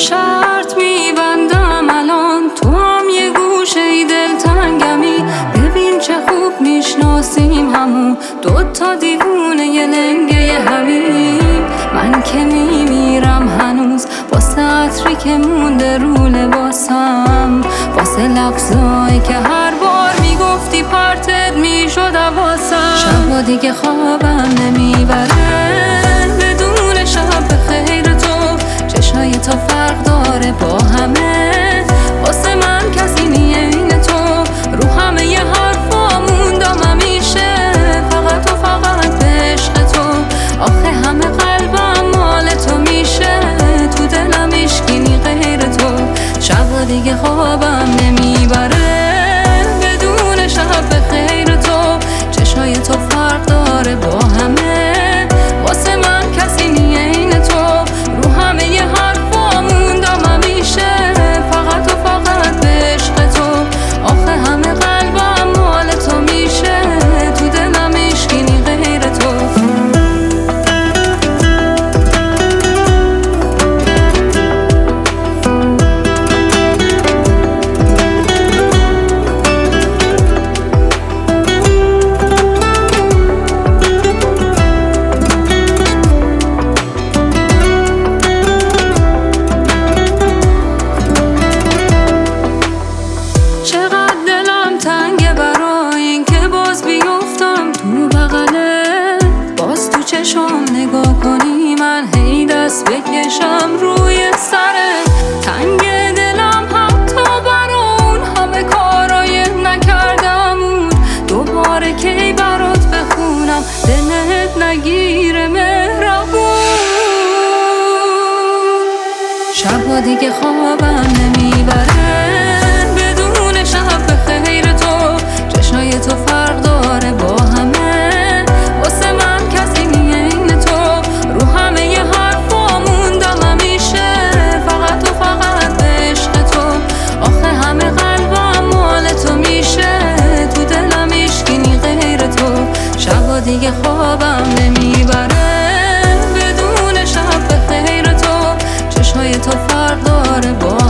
شرط میبندم الان، تو هم یه گوشه ای دلتنگمی. ببین چه خوب میشناسیم همون دوتا دیوونه یه لنگه همیم. من که میمیرم هنوز واسه عطری که مونده رو لباسم، واسه لفظایی که هر بار میگفتی پرتت میشد حواسم. شبا دیگه خوابم نمیبره بدون شب بخیر تو. چشای تو فرق داره با همه، واسه من کسی نیه این تو. رو همه ی حرفا موندم همیشه، فقط و فقط به عشق تو. آخه همه قلبم مال تو میشه، تو دلم هیچکی غیر تو. شب دیگه خوابم نمیبره بدون شب بخیر تو. چشای تو فرق داره با همه، واسه من کسی نیه این تو. رو همه ی حرفا موندم همیشه، فقط و فقط به عشق تو. آخه همه قلبم مال تو میشه، تو دلم هیچکی غیر تو. نگاه کنی من هی دست بکشم روی سرت. تنگ دلم حتی برا اون همه کارای نکردم دوباره کی برات بخونم دلت نگیره مهربون. شبا دیگه خوابم نمیبره بدون شب بخیر تو. چشای تو فرق داره با همه، واسه من کسی نیه این تو. رو همه ی حرفا موندم همیشه، فقط و فقط به عشق تو. آخه همه قلبم مال تو میشه، تو دلم هیچکی غیر تو. شبا دیگه خوابم نمیبره بدون شب بخیر تو. چشای تو فرق داره با